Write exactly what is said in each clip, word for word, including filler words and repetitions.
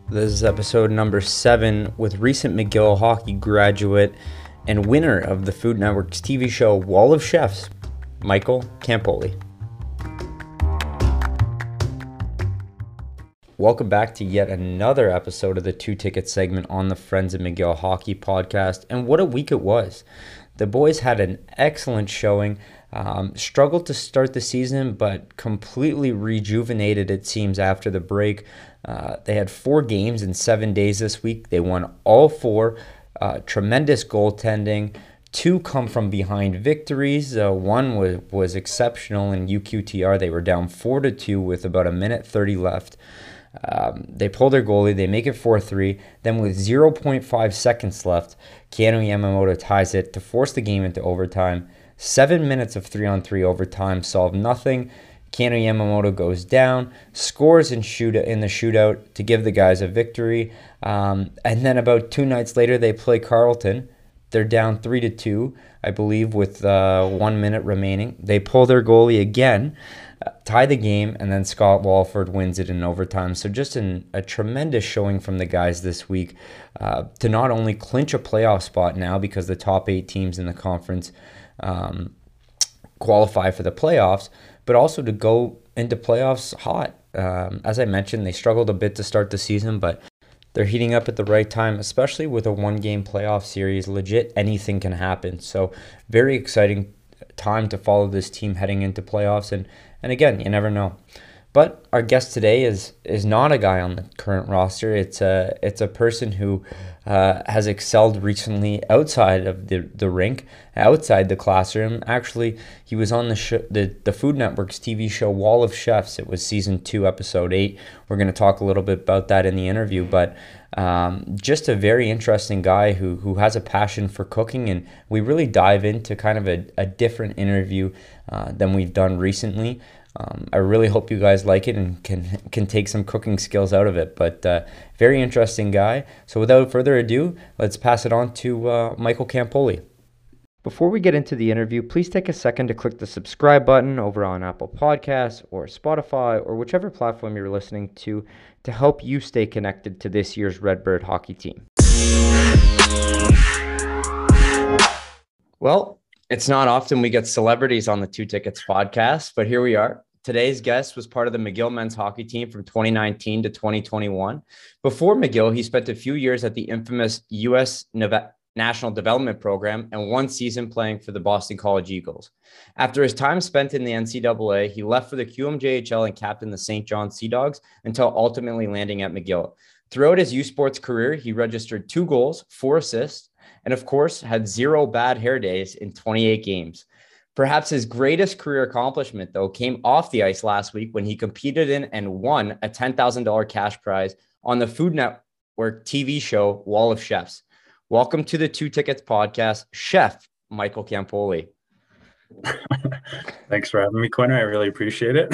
This is episode number seven with recent McGill hockey graduate and winner of the Food Network's T V show Wall of Chefs, Michael Campoli. Welcome back to yet another episode of the Two Ticket segment on the Friends of McGill Hockey podcast. And what a week it was. The boys had an excellent showing, um, struggled to start the season, but completely rejuvenated, it seems, after the break. Uh, they had four games in seven days this week. They won all four. Uh, tremendous goaltending. Two come from behind victories. Uh, one was, was exceptional in U Q T R. They were down four to two with about a minute thirty left. Um, they pull their goalie. They make it four three. Then with zero point five seconds left, Keanu Yamamoto ties it to force the game into overtime. Seven minutes of three-on-three overtime solved nothing. Keanu Yamamoto goes down, scores in shoot in the shootout to give the guys a victory. Um, and then about two nights later, they play Carleton. They're down three to two, I believe, with uh, one minute remaining. They pull their goalie again, uh, tie the game, and then Scott Walford wins it in overtime. So just an, a tremendous showing from the guys this week uh, to not only clinch a playoff spot now because the top eight teams in the conference um, qualify for the playoffs, but also to go into playoffs hot. Um, as I mentioned, they struggled a bit to start the season, but they're heating up at the right time, especially with a one-game playoff series. Legit, anything can happen. So very exciting time to follow this team heading into playoffs. And, and again, you never know. But our guest today is is not a guy on the current roster. It's a it's a person who uh, has excelled recently outside of the, the rink, outside the classroom. Actually, he was on the sh- the the Food Network's T V show Wall of Chefs. It was season two, episode eight. We're going to talk a little bit about that in the interview, but um, just a very interesting guy who who has a passion for cooking, and we really dive into kind of a, a different interview uh, than we've done recently. Um, I really hope you guys like it and can can take some cooking skills out of it. But uh, very interesting guy. So without further ado, let's pass it on to uh, Michael Campoli. Before we get into the interview, please take a second to click the subscribe button over on Apple Podcasts or Spotify or whichever platform you're listening to to help you stay connected to this year's Redbird hockey team. Well, it's not often we get celebrities on the Two Tickets podcast, but here we are. Today's guest was part of the McGill men's hockey team from twenty nineteen to twenty twenty-one. Before McGill, he spent a few years at the infamous U S National Development Program and one season playing for the Boston College Eagles. After his time spent in the N C double A, he left for the Q M J H L and captained the Saint John Sea Dogs until ultimately landing at McGill. Throughout his U Sports career, he registered two goals, four assists, and of course had zero bad hair days in twenty-eight games. Perhaps his greatest career accomplishment, though, came off the ice last week when he competed in and won a ten thousand dollars cash prize on the Food Network T V show Wall of Chefs. Welcome to the Two Tickets podcast, Chef Michael Campoli. Thanks for having me, Quinn. I really appreciate it.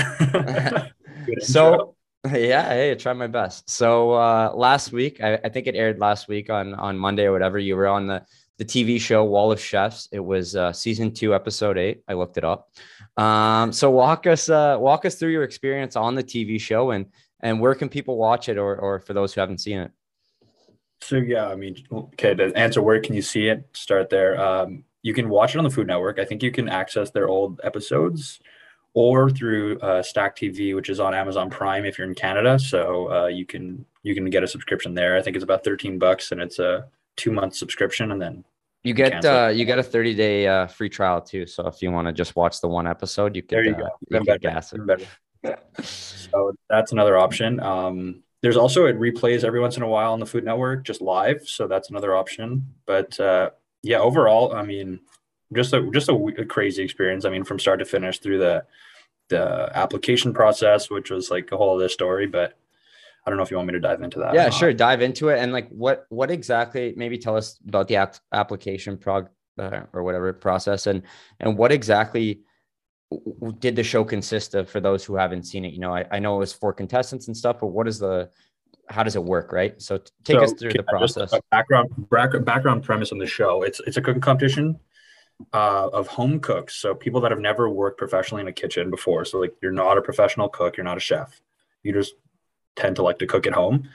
So, yeah, hey, I tried my best. So uh, last week, I, I think it aired last week on, on Monday or whatever, you were on the the T V show Wall of Chefs. It was uh, season two, episode eight. I looked it up. Um, so walk us uh, walk us through your experience on the T V show and and where can people watch it, or or for those who haven't seen it. So yeah, I mean, okay, to answer where can you see it, start there. Um, you can watch it on the Food Network. I think you can access their old episodes or through uh, Stack T V, which is on Amazon Prime if you're in Canada. So uh, you can you can get a subscription there. I think it's about thirteen bucks, and it's a two month subscription, and then you get uh, you get a thirty day uh, free trial too. So if you want to just watch the one episode, you can. There you uh, go. You can gas it. Better. So that's another option. Um, there's also it replays every once in a while on the Food Network, just live. So that's another option. But uh, yeah, overall, I mean, just a just a, a crazy experience. I mean, from start to finish through the the application process, which was like a whole other story, but I don't know if you want me to dive into that. Yeah, sure. Dive into it. And like, what, what exactly, maybe tell us about the app, application prog uh, or whatever process, and, and what exactly w- did the show consist of for those who haven't seen it? You know, I, I know it was for contestants and stuff, but what is the, how does it work? Right. So take so, us through okay, the process. Background, background premise on the show. It's, it's a cooking competition uh, of home cooks. So people that have never worked professionally in a kitchen before. So like, you're not a professional cook, you're not a chef. You just tend to like to cook at home.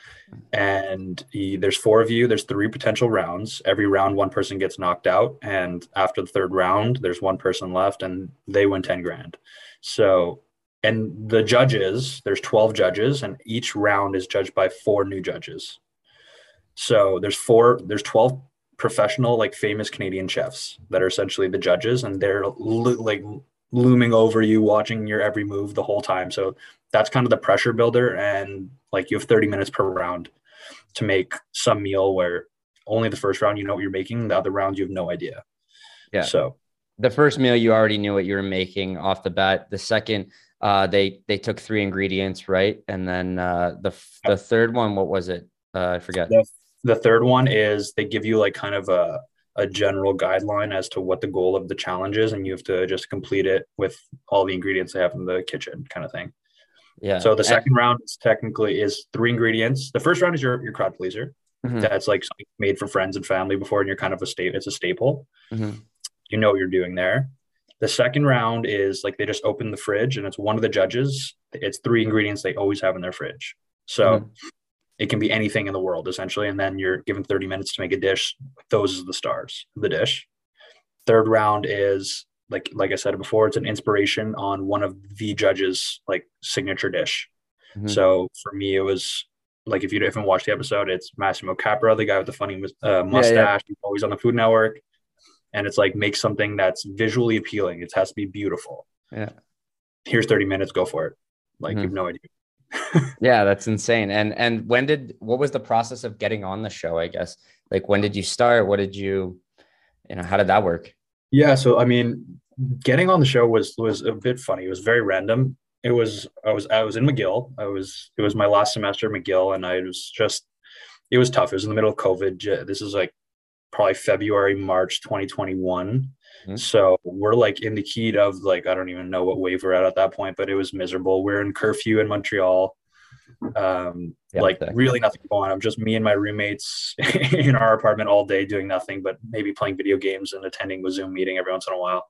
And he, there's four of you. There's three potential rounds. Every round, one person gets knocked out, and after the third round, there's one person left, and they win ten grand. So, and the judges, there's twelve judges, and each round is judged by four new judges. So there's four, there's twelve professional, like famous Canadian chefs that are essentially the judges, and they're lo- like looming over you, watching your every move the whole time. So that's kind of the pressure builder. And like you have thirty minutes per round to make some meal where only the first round you know what you're making, the other rounds you have no idea. Yeah. So the first meal you already knew what you were making off the bat. The second, uh, they they took three ingredients, right? And then uh, the the third one, what was it? Uh, I forget. The, the third one is they give you like kind of a a general guideline as to what the goal of the challenge is, and you have to just complete it with all the ingredients they have in the kitchen, kind of thing. Yeah. So the second and, round is technically is three ingredients. The first round is your your crowd pleaser. Mm-hmm. That's like something made for friends and family before, and you're kind of a state. It's a staple. Mm-hmm. You know what you're doing there. The second round is like they just open the fridge, and it's one of the judges. It's three ingredients they always have in their fridge. So mm-hmm. it can be anything in the world essentially, and then you're given thirty minutes to make a dish. Those are the stars of the dish. Third round is like like I said before, it's an inspiration on one of the judges' like signature dish. Mm-hmm. So for me, it was like if you haven't watched the episode, it's Massimo Capra, the guy with the funny uh, mustache. Yeah, yeah. He's always on the Food Network, and it's like make something that's visually appealing. It has to be beautiful. Yeah. Here's thirty minutes. Go for it. Like mm-hmm. you have no idea. Yeah, that's insane. And and when did what was the process of getting on the show? I guess like when did you start? What did you, you know, how did that work? Yeah, so I mean, getting on the show was was a bit funny. It was very random. It was I was I was in McGill. I was it was my last semester at McGill, and I was just it was tough. It was in the middle of COVID. This is like probably February, March twenty twenty-one. Mm-hmm. So we're like in the heat of like I don't even know what wave we're at at that point, but it was miserable. We're in curfew in Montreal. Um, yeah, like exactly. Really nothing going on. Just me and my roommates in our apartment all day doing nothing but maybe playing video games and attending a Zoom meeting every once in a while.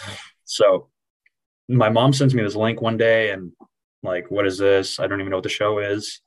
So my mom sends me this link one day and like, what is this? I don't even know what the show is.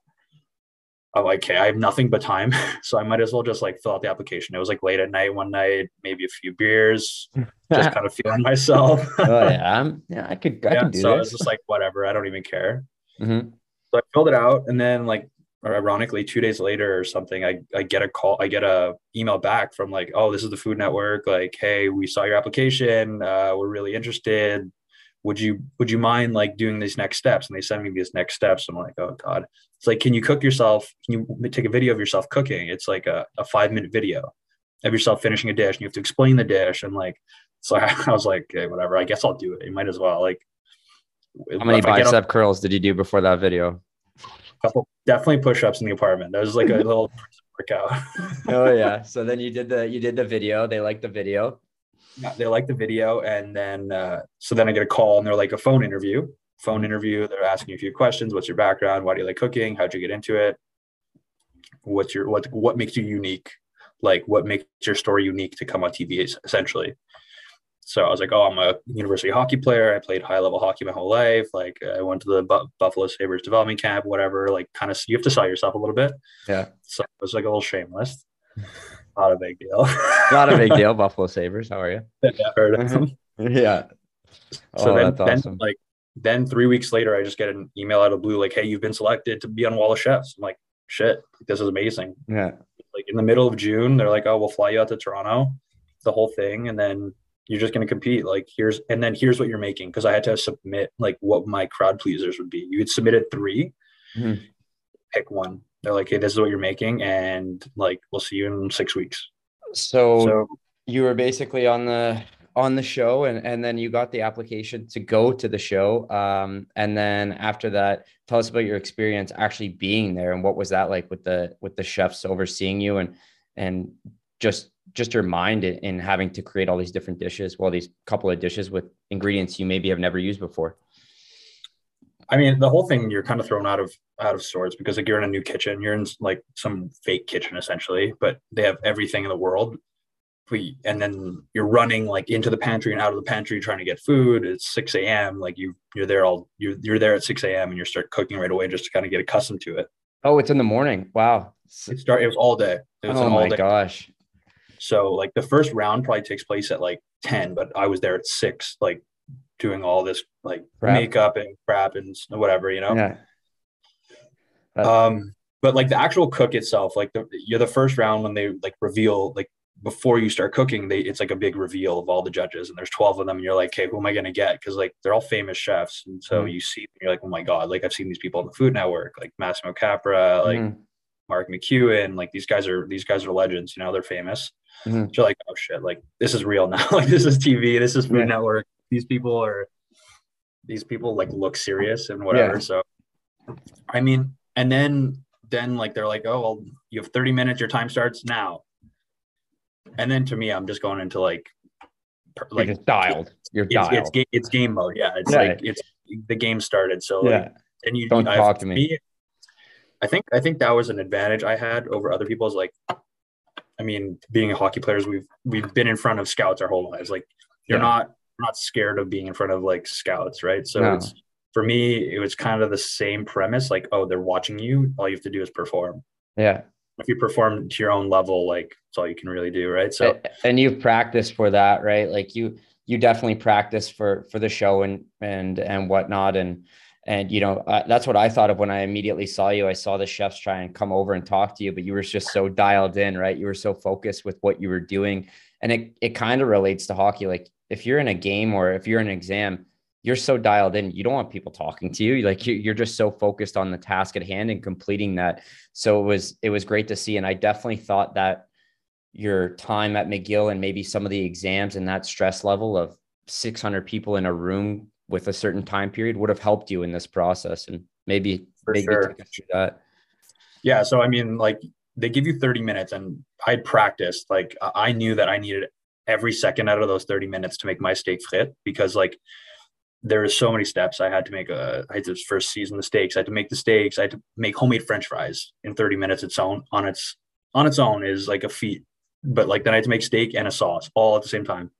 I'm like, okay, I have nothing but time. So I might as well just like fill out the application. It was like late at night one night, maybe a few beers, just kind of feeling myself. Oh yeah. I'm, yeah, I could, I yeah, could do so this. I was just like, whatever, I don't even care. Mm-hmm. So I filled it out, and then like ironically, two days later or something, I, I get a call, I get a email back from like, oh, this is the Food Network. Like, hey, we saw your application. Uh, we're really interested. Would you would you mind like doing these next steps? And they send me these next steps. I'm like, oh God. It's like, can you cook yourself? Can you take a video of yourself cooking? It's like a, a five minute video of yourself finishing a dish, and you have to explain the dish. And like, so I, I was like, okay, whatever. I guess I'll do it. You might as well. Like, how many bicep curls did you do before that video? Couple, definitely push-ups in the apartment. That was like a little workout. Oh yeah. So then you did the you did the video. They liked the video. Yeah, they liked the video, and then uh, so then I get a call, and they're like a phone interview. Phone interview. They're asking you a few questions. What's your background? Why do you like cooking? How'd you get into it? What's your what what makes you unique? Like what makes your story unique to come on T V essentially? So I was like, oh, I'm a university hockey player. I played high level hockey my whole life. Like I went to the Bu- Buffalo Sabres development camp, whatever, like kind of, you have to sell yourself a little bit. Yeah. So it was like a little shameless. Not a big deal. Not a big deal. Buffalo Sabres. How are you? Yeah, heard of them. Yeah. So oh, then, that's awesome. then like, then three weeks later, I just get an email out of the blue, like, hey, you've been selected to be on Wall of Chefs. I'm like, shit, this is amazing. Yeah. Like in the middle of June, they're like, oh, we'll fly you out to Toronto, the whole thing. And then you're just going to compete. Like here's, and then here's what you're making. Cause I had to submit like what my crowd pleasers would be. You had submitted three, mm-hmm. pick one. They're like, hey, this is what you're making. And like, we'll see you in six weeks. So, so you were basically on the, on the show and, and then you got the application to go to the show. Um, and then after that, tell us about your experience actually being there. And what was that like with the, with the chefs overseeing you and, and just, just your mind in, in having to create all these different dishes, well, these couple of dishes with ingredients you maybe have never used before. I mean, the whole thing, you're kind of thrown out of, out of sorts because like you're in a new kitchen, you're in like some fake kitchen essentially, but they have everything in the world we, and then you're running like into the pantry and out of the pantry trying to get food. It's six a m. Like you you're there all you're you're there at six a m and you start cooking right away just to kind of get accustomed to it. Oh, it's in the morning. Wow. It start it was all day. It was Oh an all my day. gosh. So like the first round probably takes place at like ten, but I was there at six, like doing all this like Prep. makeup and crap and whatever, you know. Yeah. That- Um, but like the actual cook itself, like the you're the first round when they like reveal like before you start cooking, they it's like a big reveal of all the judges, and there's twelve of them, and you're like, okay, who am I gonna get? Because like they're all famous chefs, and so Mhm. you see, you're like, oh my god, like I've seen these people on the Food Network, like Massimo Capra, like Mhm. Mark McEwen, like these guys are these guys are legends, you know, they're famous. Mhm. So you're like, oh shit, like this is real now, like this is T V, this is Food Yeah. Network. These people are these people like look serious and Yeah. whatever. So I mean, and then then like they're like, oh well, you have thirty minutes, your time starts now. And then to me, I'm just going into like per- You're like just dialed. You're it's it's dialed. ga- it's game mode. Yeah, it's Yeah. like it's the game started. So Yeah. like, and you Don't I've, talk to for me. I think I think that was an advantage I had over other people's. Like, I mean, being hockey players, we've we've been in front of scouts our whole lives. Like, you're Yeah. not not scared of being in front of like scouts, right? So No. it's for me, it was kind of the same premise. Like, oh, they're watching you. All you have to do is perform. Yeah. If you perform to your own level, like that's all you can really do, right? So A- and you've practiced for that, right? Like you you definitely practice for for the show and and and whatnot. And and you know uh, that's what I thought of when I immediately saw you. I saw the chefs try and come over and talk to you, but you were just so dialed in, right? You were so focused with what you were doing. And it it kind of relates to hockey. Like if you're in a game or if you're in an exam, you're so dialed in, you don't want people talking to you. Like you, you're just so focused on the task at hand and completing that. So it was it was great to see. And I definitely thought that your time at McGill and maybe some of the exams and that stress level of six hundred people in a room with a certain time period would have helped you in this process. And maybe for maybe sure. take us through that. Yeah. So I mean, like they give you thirty minutes, and I'd practiced. Like I I knew that I needed every second out of those thirty minutes to make my steak frit, because like there are so many steps. I had to make a I had to first season the steaks. I had to make the steaks. I had to make homemade French fries in thirty minutes. Its own on its on its own is like a feat. But like then I had to make steak and a sauce all at the same time,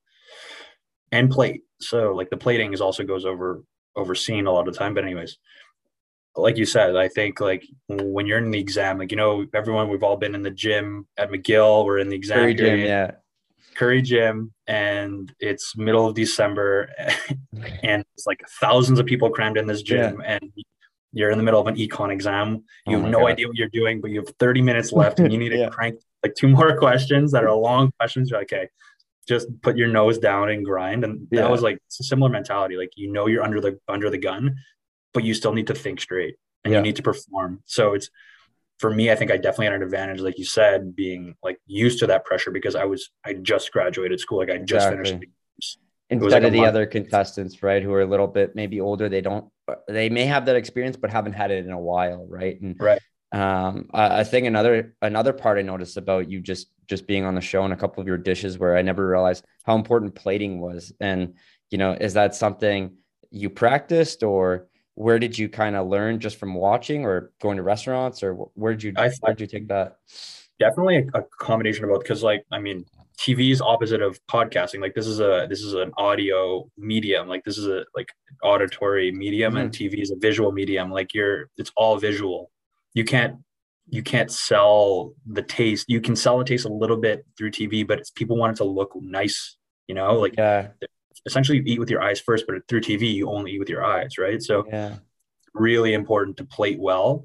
and plate. So like the plating is also goes over overseen a lot of the time. But anyways, like you said, I think like when you're in the exam, like you know, everyone we've all been in the gym at McGill. We're in the exam Curry period, gym, yeah. Curry gym, and it's middle of December, and it's like thousands of people crammed in this Yeah. gym, and you're in the middle of an econ exam. You Oh have my no God. idea what you're doing, but you have thirty minutes left, and you need to Yeah. crank like two more questions that are long questions. You're like, okay, just put your nose down and grind. And that Yeah. was like it's a similar mentality. Like you know you're under the under the gun, but you still need to think straight and Yeah. you need to perform. So it's for me, I think I definitely had an advantage, like you said, being like used to that pressure because I was I just graduated school, like I just finished. Exactly. It was Instead like a of the month. other contestants, right, who are a little bit maybe older, they don't, they may have that experience, but haven't had it in a while, right? And Right. um, I, I think another another part I noticed about you just just being on the show and a couple of your dishes where I never realized how important plating was. And you know, is that something you practiced, or where did you kind of learn, just from watching or going to restaurants, or where did you I, where did you take that? definitely a, a combination of both, because like I mean T V is opposite of podcasting. Like this is a this is an audio medium, like this is a like auditory medium, and Mhm. T V is a visual medium. Like you're it's all visual. You can't you can't sell the taste. You can sell the taste a little bit through T V, but it's people want it to look nice, you know, like Yeah, essentially you eat with your eyes first, but through T V you only eat with your eyes, right? So yeah, really important to plate well.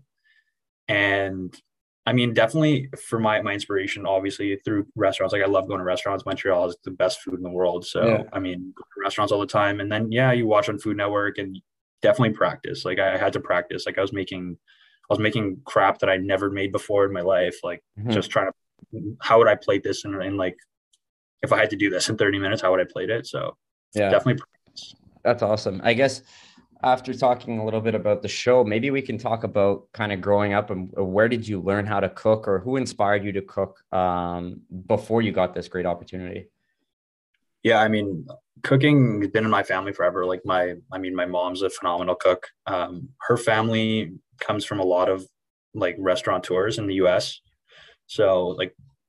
And I mean, definitely for my my inspiration, obviously through restaurants. Like I love going to restaurants. Montreal is the best food in the world. So yeah, I mean, go to restaurants all the time. And then yeah, you watch on Food Network and definitely practice. Like I had to practice. Like I was making I was making crap that I never made before in my life. Like Mhm. just trying to how would I plate this in, in like if I had to do this in thirty minutes, how would I plate it? So yeah. definitely practice. That's awesome. I guess after talking a little bit about the show, maybe we can talk about kind of growing up and where did you learn how to cook, or who inspired you to cook um, before you got this great opportunity? Yeah, I mean, cooking has been in my family forever. Like my, I mean, my mom's a phenomenal cook. Um, her family comes from a lot of like restaurateurs in the U S. So like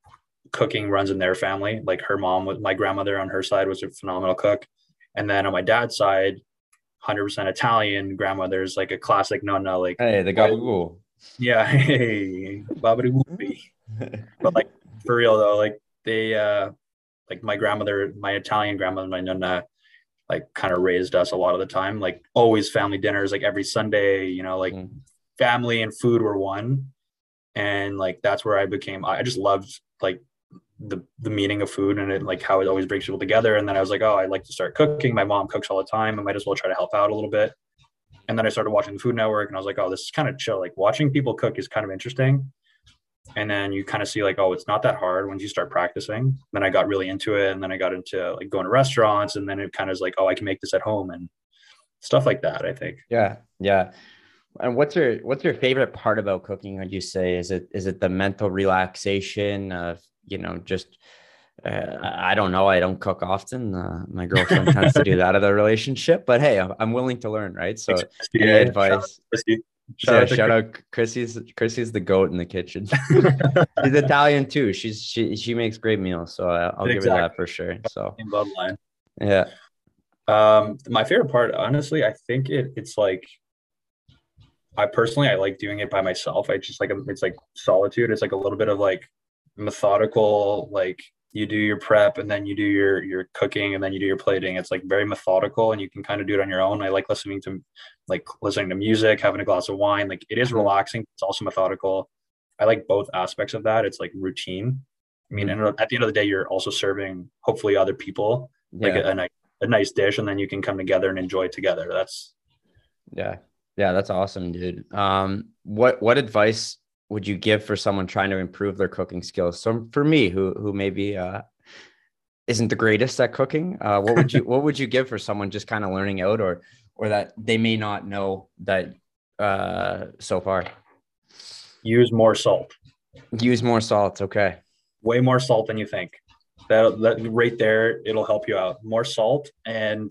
cooking runs in their family. Like her mom was my grandmother on her side was a phenomenal cook. And then on my dad's side, one hundred percent Italian grandmother's like a classic nonna, like Hey, the gabagool. yeah, hey, babadi whoopie. But like for real though, like they uh like my grandmother, my Italian grandmother, my nonna, like kind of raised us a lot of the time. Like always family dinners, like every Sunday, you know, like Mm. family and food were one. And like that's where I became I just loved like the the meaning of food and it like how it always brings people together. And then I was like, oh, I'd like to start cooking. My mom cooks all the time. I might as well try to help out a little bit. And then I started watching the Food Network and I was like, oh, this is kind of chill. Like watching people cook is kind of interesting. And then you kind of see like, oh, it's not that hard once you start practicing. Then I got really into it. And then I got into like going to restaurants. And then it kind of is like, oh, I can make this at home and stuff like that, I think. Yeah, yeah. And what's your what's your favorite part about cooking? Would you say is it is it the mental relaxation of you know just uh, I don't know. I don't cook often. Uh, my girlfriend tends to do that of the relationship, but hey, I'm, I'm willing to learn, right? So, any Yeah, advice? shout Yeah, out to shout out Chrissy's Chrissy's the goat in the kitchen. She's Italian too. She's she she makes great meals, so I, I'll give her that exactly. for sure. So In bloodline. yeah, Um, my favorite part, honestly, I think it it's like I personally I like doing it by myself. I just like it's like solitude. It's like a little bit of like methodical, like you do your prep and then you do your your cooking and then you do your plating. It's like very methodical and you can kind of do it on your own. I like listening to like listening to music, having a glass of wine. Like it is Mhm. relaxing. It's also methodical. I like both aspects of that. It's like routine. I mean, Mhm. and at the end of the day, you're also serving hopefully other people like Yeah, a, a nice a nice dish, and then you can come together and enjoy it together. That's yeah, yeah. That's awesome, dude. Um, what what advice would you give for someone trying to improve their cooking skills? So for me, who who maybe uh isn't the greatest at cooking, uh, what would you what would you give for someone just kind of learning out, or or that they may not know that uh so far? use more salt, Use more salt. Okay. way more salt than you think. That that right there, it'll help you out. More salt, and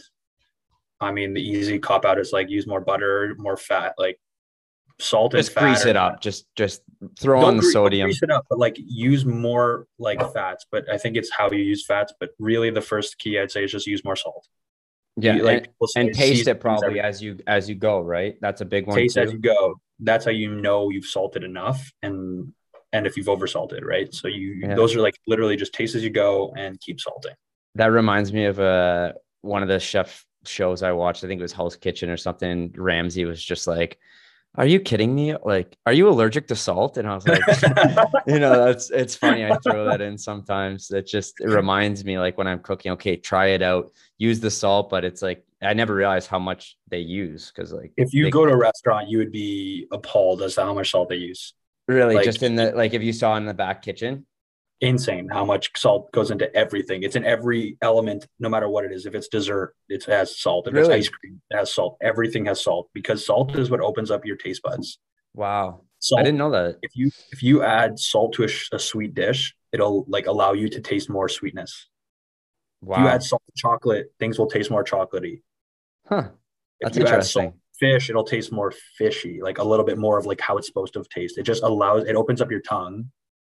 I mean the easy cop out is like use more butter, more fat. Like salt and Just fat grease are it up. Just just throw on don't, the gre- don't sodium. grease it up, but like use more like fats. But I think it's how you use fats. But really, the first key I'd say is just use more salt. Yeah, You like and people say and taste it seasonings, probably everything. as you as you go, right? That's a big one Taste as you too. go. That's how you know you've salted enough, and and if you've oversalted, right? So you Yeah. those are like literally just taste as you go and keep salting. That reminds me of uh one of the chef shows I watched. I think it was Hell's Kitchen or something. Ramsay was just like, "Are you kidding me? Like, are you allergic to salt?" And I was like, you know, that's it's funny. I throw that in sometimes. That just it reminds me, like when I'm cooking, okay, try it out, use the salt, but it's like I never realized how much they use because like If you they go to a restaurant, you would be appalled as to how much salt they use. really Like just in the like if you saw in the back kitchen. insane how much salt goes into everything. It's in every element, no matter what it is. If it's dessert, it has salt. If it's ice Really? cream, it has salt. Everything has salt because salt is what opens up your taste buds. Wow. I Salt, didn't know that. if you if you add salt to a, a sweet dish, it'll like allow you to taste more sweetness. If you add Wow. salt to chocolate, things will taste more chocolatey. Huh. If That's you add salt interesting. to fish, it'll taste more fishy, like a little bit more of like how it's supposed to taste. It just allows it opens up your tongue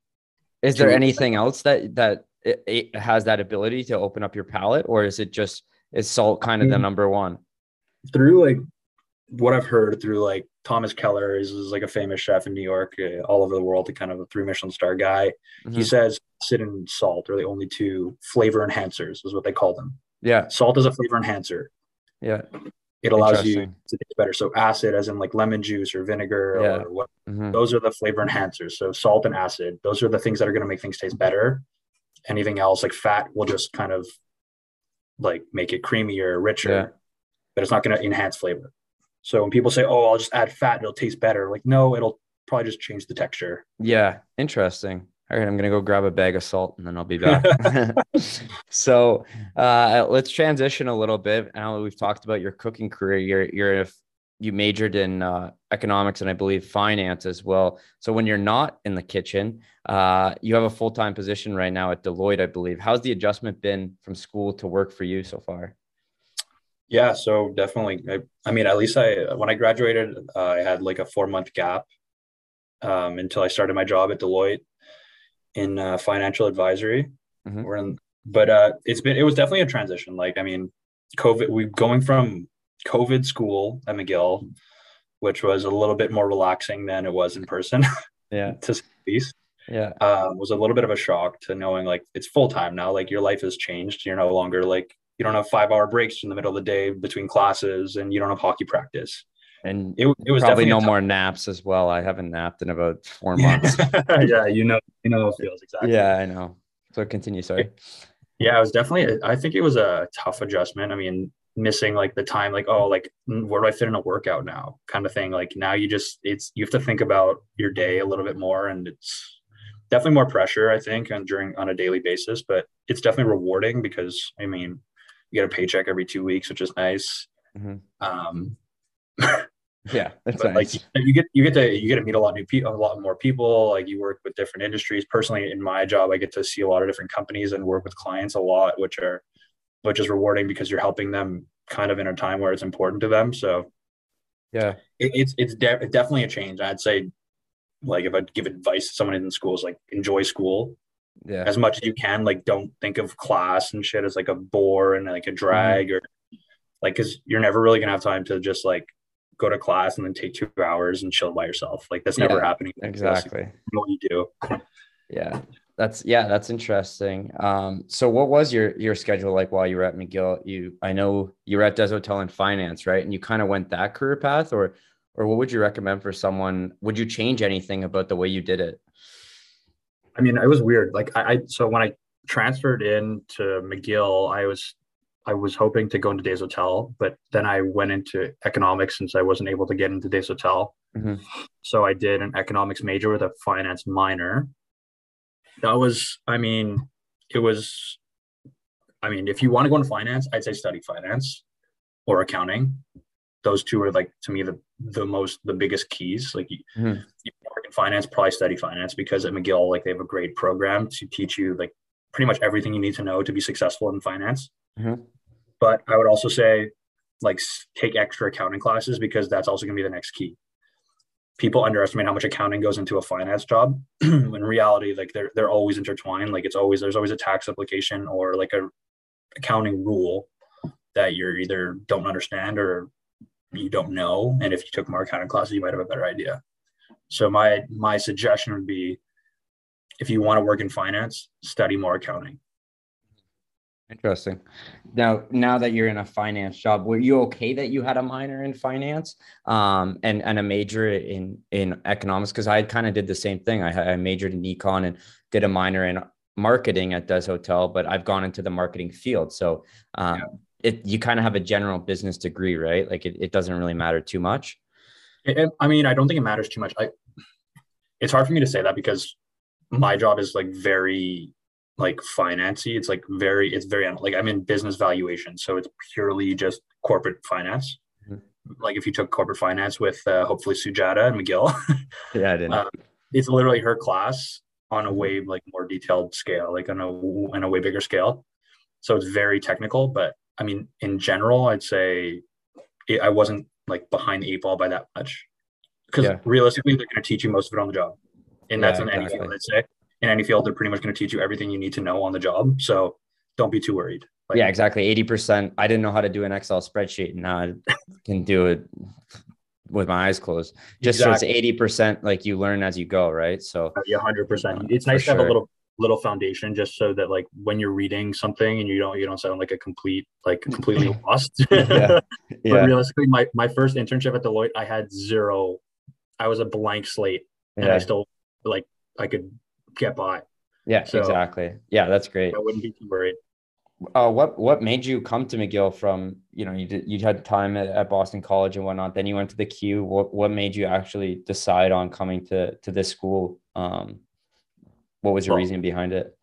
Is there to anything else that that it, it has that ability to open up your palate, or is it just is salt I kind of the mean, number one? through like what I've heard through like Thomas Keller is, is like a famous chef in New York, uh, all over the world, a kind of a three Michelin star guy. He Hmm. says acid and salt are the only two flavor enhancers, is what they call them. Yeah. Salt is a flavor enhancer. Yeah. It allows you Interesting. to taste better. So acid, as in like lemon juice or vinegar Yeah. or what, Hmm. those are the flavor enhancers. So salt and acid, those are the things that are going to make things taste better. Anything else like fat will just kind of like make it creamier, Yeah. richer, but it's not going to enhance flavor. So when people say, "Oh, I'll just add fat, it'll taste better," like no, it'll probably just change the texture. Yeah. Interesting. All right, I'm gonna go grab a bag of salt and then I'll be back. So uh, let's transition a little bit. Now that we've talked about your cooking career, you're you're you majored in uh, economics and I believe finance as well. So when you're not in the kitchen, uh, you have a full time position right now at Deloitte, I believe. How's the adjustment been from school to work for you so far? Yeah, so definitely. I, I mean, at least I when I graduated, uh, I had like a four month gap um, until I started my job at Deloitte. in uh, financial advisory. Mm-hmm. We're in, but uh, it's been it was definitely a transition. Like I mean, COVID. We going from COVID school at McGill, which was a little bit more relaxing than it was in person, Yeah. to say the least. Yeah. Um, was a little bit of a shock to knowing like it's full time now. Like your life has changed. You're no longer like you don't have five hour breaks in the middle of the day between classes, and you don't have hockey practice. And It, it was probably definitely a no tough. more naps as well. I haven't napped in about four months. Yeah, you know, you know how it feels exactly. Yeah, I know. So continue, sorry. Yeah, it was definitely. I think it was a tough adjustment. I mean, missing like the time, like oh, like mm, where do I fit in a workout now, kind of thing. Like now you just it's you have to think about your day a little bit more, and it's definitely more pressure, I think, and during on a daily basis. But it's definitely rewarding because I mean, you get a paycheck every two weeks, which is nice. Mm-hmm. Um, Yeah, that's but like nice. you get you get to you get to meet a lot of new people, a lot more people. Like you work with different industries. Personally, in my job, I get to see a lot of different companies and work with clients a lot, which are which is rewarding because you're helping them kind of in a time where it's important to them. So Yeah. it, it's it's de- definitely a change. I'd say, like if I'd give advice to someone in school, is like enjoy school Yeah. as much as you can. Like don't think of class and shit as like a bore and like a Mm-hmm. drag or like because you're never really gonna have time to just like go to class and then take two hours and chill by yourself. Like that's never Yeah, happening. exactly. What you do. Yeah. That's yeah, that's interesting. Um, so what was your your schedule like while you were at McGill? You I know you were at Des Hotel in finance, right? And you kind of went that career path, or or what would you recommend for someone? Would you change anything about the way you did it? I mean, it was weird. Like I, I so when I transferred into McGill, I was I was hoping to go into Des Hotel, but then I went into economics since I wasn't able to get into Des Hotel. Mm-hmm. So I did an economics major with a finance minor. That was, I mean, it was, I mean, if you want to go into finance, I'd say study finance or accounting. Those two are like to me the the most the biggest keys. Like you, Mm-hmm. you work in finance, probably study finance because at McGill, like they have a great program to teach you like pretty much everything you need to know to be successful in finance. Mm-hmm. But I would also say like take extra accounting classes because that's also going to be the next key. People underestimate how much accounting goes into a finance job. In reality, like they're they're always intertwined. Like it's always there's always a tax application or like a accounting rule that you're either don't understand or you don't know. And if you took more accounting classes, you might have a better idea. So my my suggestion would be if you want to work in finance, study more accounting. Interesting. Now, now that you're in a finance job, were you okay that you had a minor in finance, um, and and a major in in economics? Because I kind of did the same thing. I, I majored in econ and did a minor in marketing at Des Hotel, but I've gone into the marketing field. So, um, Yeah. it you kind of have a general business degree, right? Like it, it doesn't really matter too much. It, I mean, I don't think it matters too much. I it's hard for me to say that because my job is like very like financy. It's like very it's very like I'm in business valuation, so it's purely just corporate finance. Mhm. Like if you took corporate finance with uh, hopefully Sujata and McGill, Yeah, I didn't. um, it's literally her class on a Mhm. way like more detailed scale, like on a on a way bigger scale. So it's very technical, but I mean, in general, I'd say it, I wasn't like behind the eight ball by that much because Yeah, realistically, they're going to teach you most of it on the job, and that's yeah, in any field. exactly. I'd say in any field, they're pretty much going to teach you everything you need to know on the job. So don't be too worried. Yeah, Like exactly. eighty percent. I didn't know how to do an Excel spreadsheet, and now I can do it with my eyes closed. Just so it's exactly, eighty percent like you learn as you go, right? So, yeah, hundred percent. uh, It's for nice to have a sure. little little foundation just so that like when you're reading something and you don't you don't sound like a complete like completely lost. Yeah. But Yeah. realistically, my my first internship at Deloitte, I had zero. I was a blank slate, and I Yeah. still like I could get by. Yeah, So exactly. Yeah, that's I great. wouldn't be too worried. Uh, what what made you come to McGill from, you know, you did you had time at, at Boston College and whatnot, then you went to the Q. What what made you actually decide on coming to to this school? Um, what was your Well, reason behind it?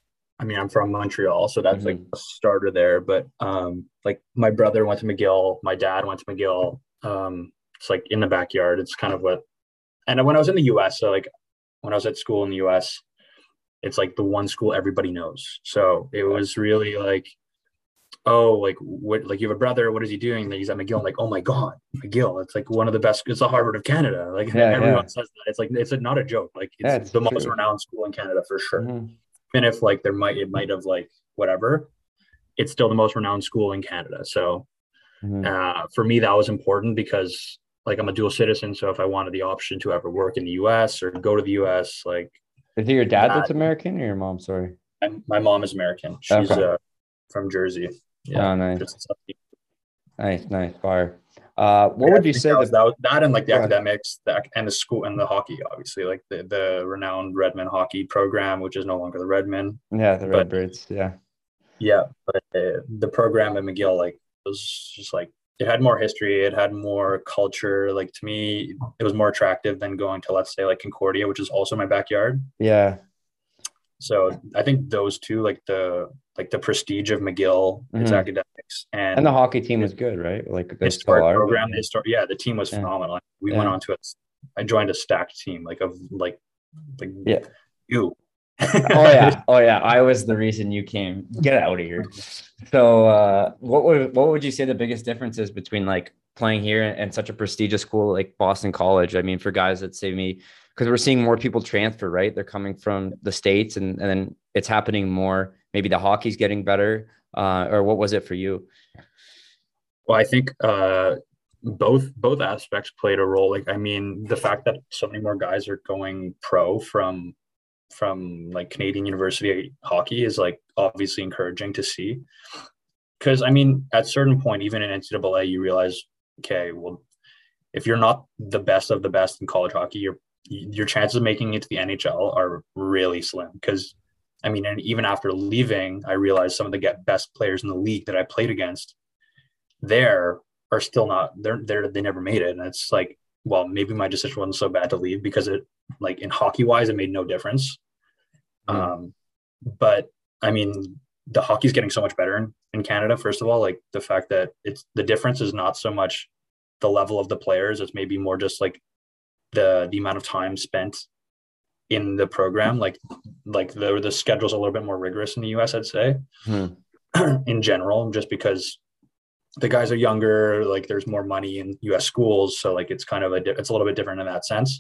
I mean, I'm from Montreal, so that's like Hmm. a starter there. But um, like my brother went to McGill, my dad went to McGill. Um, it's like in the backyard. It's kind of what. And when I was in the U S, so like when I was at school in the U S, it's like the one school everybody knows. So it was really like oh, like what, like you have a brother, what is he doing? And he's at McGill. I'm like, oh my God, McGill. It's like one of the best, it's the Harvard of Canada. Like Yeah, everyone yeah, says that. It's like, it's a, not a joke. Like yeah. it's It's the most true. renowned school in Canada for sure. Hmm. Even if like there might, it might have like whatever, it's still the most renowned school in Canada. So Hmm. uh, for me, that was important because like I'm a dual citizen. So if I wanted the option to ever work in the U S or go to the U S, like Is it your dad that, that's American or your mom? Sorry. I'm, my mom is American. She's Okay. uh, from Jersey. Yeah. Oh, nice, Just nice, nice. Fire. Uh, what yeah, I would you think say that was the? that, was, that and like the Go ahead. academics, the, and the school and the hockey, obviously, like the, the renowned Redmond hockey program, which is no longer the Redmond. Yeah, the But Redbirds. Yeah. yeah, but uh, the program at McGill, like, was just like it had more history, it had more culture. Like to me, it was more attractive than going to, let's say, like Concordia, which is also my backyard. Yeah. So I think those two, like the like the prestige of McGill, its Hmm. academics, And the and hockey team the was good, right? Like they still historic are, but program, the yeah, historic, yeah, the team was yeah, phenomenal. We went yeah, on to it. I joined a stacked team, like of like like yeah. you. Oh yeah, oh yeah. I was the reason you came. Get out of here. So, uh, what would what would you say the biggest difference is between like playing here and such a prestigious school like Boston College? I mean, for guys that say me, because we're seeing more people transfer, right? They're coming from the States, and and then it's happening more. Maybe the hockey's getting better, uh, or what was it for you? Well, I think uh, both both aspects played a role. Like, I mean, the fact that so many more guys are going pro from from like Canadian University hockey is like obviously encouraging to see. Because I mean, at certain point, even in N C double A, you realize, okay, well, if you're not the best of the best in college hockey, your your chances of making it to the N H L are really slim. Because I mean, and even after leaving, I realized some of the get best players in the league that I played against there are still not they're they're they never made it. And it's like, well, maybe my decision wasn't so bad to leave because it like in hockey wise, it made no difference. Mhm. Um, but I mean, the hockey's getting so much better in, in Canada. First of all, like the fact that it's the difference is not so much the level of the players; it's maybe more just like the the amount of time spent in the program. Like like the the schedule's a little bit more rigorous in the U S, I'd say, Mhm. in general, just because the guys are younger. Like there's more money in U S schools, so like it's kind of a it's a little bit different in that sense.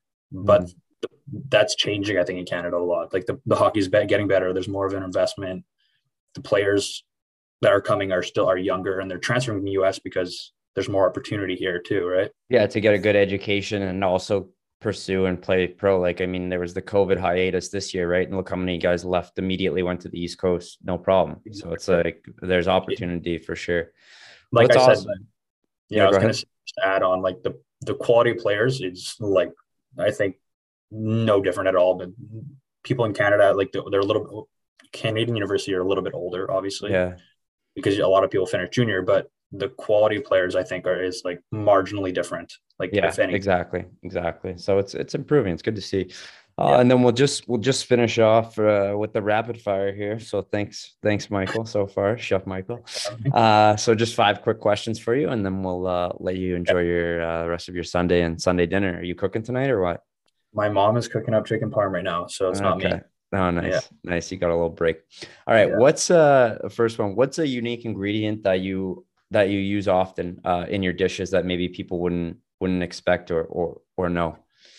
But Mhm. that's changing, I think, in Canada a lot. Like the, the hockey's getting better. There's more of an investment. The players that are coming are still are younger and they're transferring from the U S because there's more opportunity here too, right? Yeah, to get a good education and also pursue and play pro. Like, I mean, there was the COVID hiatus this year, right? And look how many guys left immediately, went to the East Coast, no problem. So it's Exactly. like there's opportunity for sure. Well, Like it's I said, awesome. yeah, Yeah, I go was gonna ahead. say, just add on like the the quality of players is like I think no different at all. But people in Canada, like they're, they're a little Canadian University are a little bit older, obviously, Yeah. because a lot of people finish junior, but the quality of players I think are is like marginally different. Like Yeah, if anything, exactly. Exactly. So it's it's improving. It's good to see. Uh, yeah. and then we'll just we'll just finish off uh, with the rapid fire here. So thanks, thanks, Michael, so far, Chef Michael. Uh, so just five quick questions for you, and then we'll uh, let you enjoy your uh, rest of your Sunday and Sunday dinner. Are you cooking tonight or what? My mom is cooking up chicken parm right now, so it's not me. Okay. Oh, Yeah, nice. Nice. You got a little break. All right. yeah. What's uh the first one? What's a unique ingredient that you that you use often uh in your dishes that maybe people wouldn't wouldn't expect or or or know?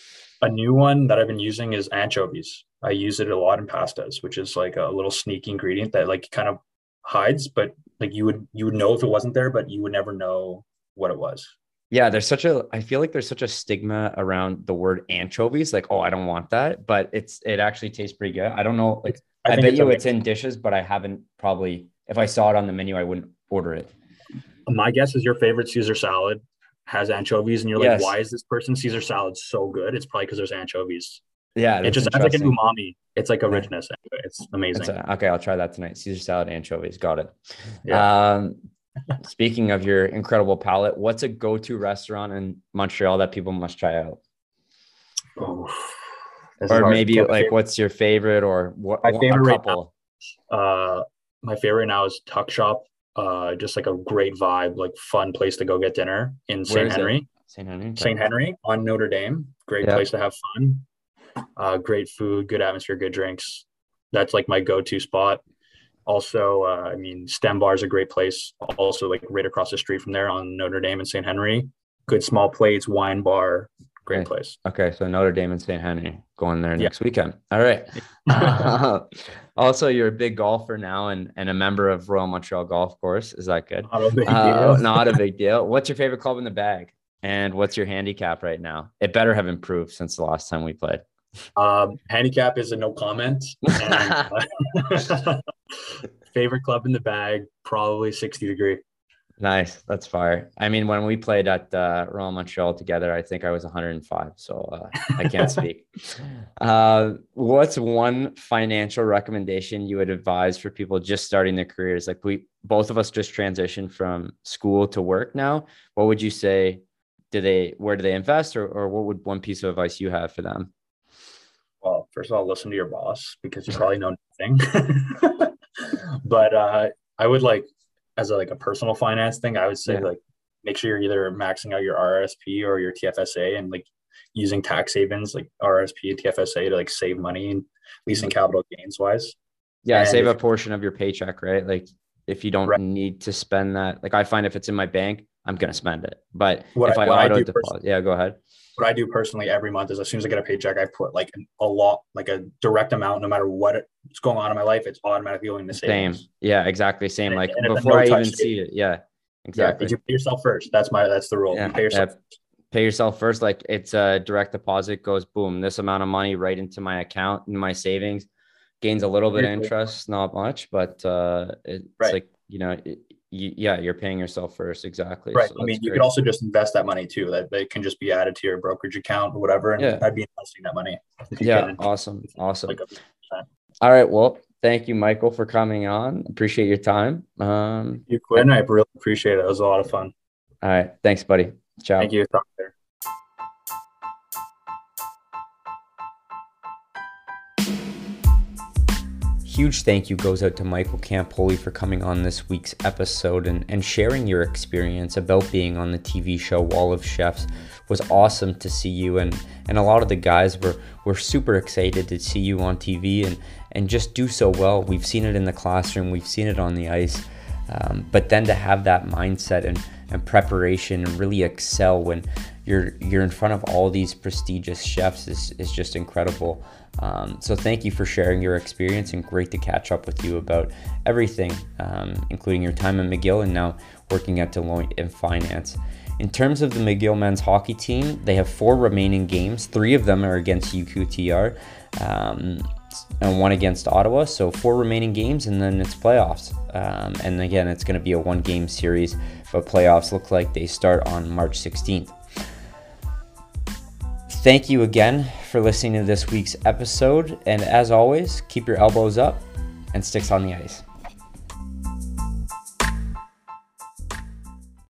A new one that I've been using is anchovies. I use it a lot in pastas, which is like a little sneaky ingredient that like kind of hides, but like you would you would know if it wasn't there, but you would never know what it was. Yeah, there's such a I feel like there's such a stigma around the word anchovies, like, oh, I don't want that, but it's it actually tastes pretty good. I don't know, like It's I I think bet it's you it's amazing. in dishes, but I haven't probably if I saw it on the menu, I wouldn't order it. My guess is your favorite Caesar salad has anchovies, and you're like, Yes. why is this person Caesar salad so good? It's probably because there's anchovies. Yeah, It that's just adds like an interesting. umami. It's like a Yeah. richness. Anyway. It's It's amazing. a, okay. I'll try that tonight. Caesar salad, anchovies. Got it. Yeah. Um, speaking of your incredible palate, what's a go-to restaurant in Montreal that people must try out? Oh, this is Or hard. maybe Okay, my like, favorite. what's your favorite or what, My what a favorite right couple? now. Uh, my favorite right now is Tuck Shop. Uh, just like a great vibe, like fun place to go get dinner in Where Saint is it? Henry. Saint Henry. Okay. Saint Henry on Notre Dame. Great Yeah. place to have fun. Uh, great food, good atmosphere, good drinks. That's like my go-to spot. Also, uh, I mean, Stem Bar is a great place. Also, like right across the street from there on Notre Dame and Saint Henry. Good small plates, wine bar, great Okay. place. Okay, so Notre Dame and Saint Henry going there Yeah. next weekend. All right. Also, you're a big golfer now and, and a member of Royal Montreal Golf Course. Is that good? Not a big Uh, deal. not a big deal. What's your favorite club in the bag? And what's your handicap right now? It better have improved since the last time we played. Um, handicap is a no comment. And, uh, favorite club in the bag, probably sixty degree. Nice. That's fire. I mean, when we played at uh, Royal Montreal together, I think I was one hundred five. So uh, I can't speak. Uh, what's one financial recommendation you would advise for people just starting their careers? Like we, both of us just transitioned from school to work now. What would you say? Do they, where do they invest, or, or what would one piece of advice you have for them? Well, first of all, listen to your boss because you probably know nothing. But uh, I would like, as a, like a personal finance thing, I would say Yeah. like make sure you're either maxing out your R R S P or your T F S A and like using tax savings like R R S P and T F S A to like save money and leasing capital gains wise. Yeah, And save if, a portion of your paycheck, right? Like if you don't right, need to spend that, like I find if it's in my bank, I'm gonna spend it. But what if I, I what I auto do deposit, personally, yeah, go ahead. what I do personally every month is as soon as I get a paycheck, I put like an, a lot, like a direct amount, no matter what's going on in my life, it's automatically going to Same. savings. Yeah, exactly. Same. And, Like and it's a before I no-touch even see savings. it. Yeah, Yeah, exactly. because you pay yourself first. That's my that's the rule. Yeah. You pay yourself. Yeah. Pay yourself first. Like it's a direct deposit goes boom, this amount of money right into my account in my savings, gains a little bit of interest, not much, but uh, it's Right. like, you know, it, you, yeah, you're paying yourself first. Exactly. Right. So I mean, that's you great. could also just invest that money too. That they can just be added to your brokerage account or whatever. And Yeah. I'd be investing that money if you Yeah. can. Awesome. Awesome. Like a percent. All right. Well, thank you, Michael, for coming on. Appreciate your time. Um, You Quinn, I really appreciate it. It was a lot of fun. all right. Thanks, buddy. Ciao. Thank you. Talk there. Huge thank you goes out to Michael Campoli for coming on this week's episode and, and sharing your experience about being on the T V show Wall of Chefs. It was awesome to see you, and, and a lot of the guys were, were super excited to see you on T V and, and just do so well. We've seen it in the classroom, we've seen it on the ice, um, but then to have that mindset and, and preparation and really excel when you're you're in front of all these prestigious chefs is, is just incredible. Um, so thank you for sharing your experience, and great to catch up with you about everything, um, including your time at McGill and now working at Deloitte in finance. In terms of the McGill men's hockey team, they have four remaining games. Three of them are against U Q T R um, and one against Ottawa. So four remaining games, and then it's playoffs. Um, and again, it's going to be a one-game series, but playoffs look like they start on March sixteenth. Thank you again for listening to this week's episode. And as always, keep your elbows up and sticks on the ice.